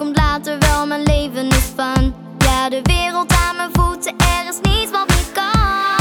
komt later wel, mijn leven is fun. Ja, de wereld aan mijn voeten, er is niets wat niet kan.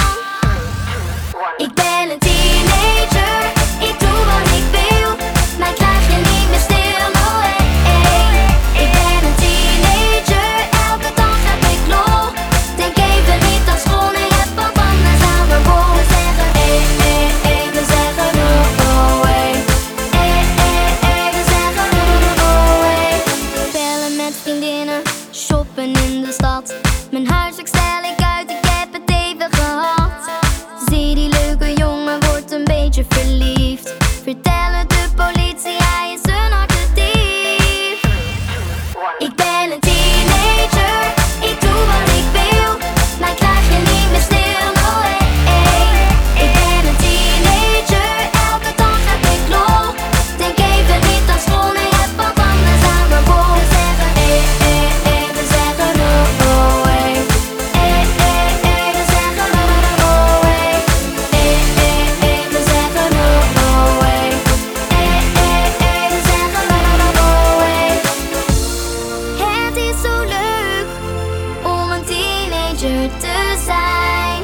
Ik ben een teenager, ik doe wat ik wil. Mij krijg je niet meer stil, no way. Ik ben een teenager, elke dag heb ik lol. Denk even niet aan school, nee, heb wat anders aan mijn bol. We zeggen we zeggen no way. We zeggen no way. Bellen met vriendinnen, shoppen in de stad. Mijn huiswerk stel ik uit, ik heb het even gehad. Zie die leuke jongen, wordt een beetje verliefd. Vertel het de politie, hij is een hartedief. Ik ben een teenager, ik doe wat ik wil. Mij krijg je niet meer stil, no way. Ik ben een teenager, elke dag heb ik lol. Denk even niet aan school, nee, heb wat anders aan mijn bol. We zeggen we zeggen no way. We zeggen no way. We zeggen no way. We zeggen no way. Het is zo leuk om een teenager te zijn.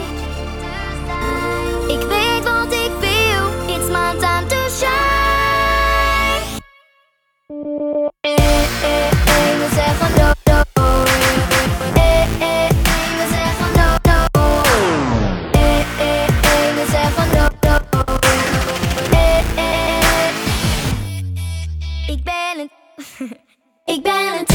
Ik weet wat ik wil, it's my time to shine. We zeggen no. We zeggen no. We zeggen no. Ik ben een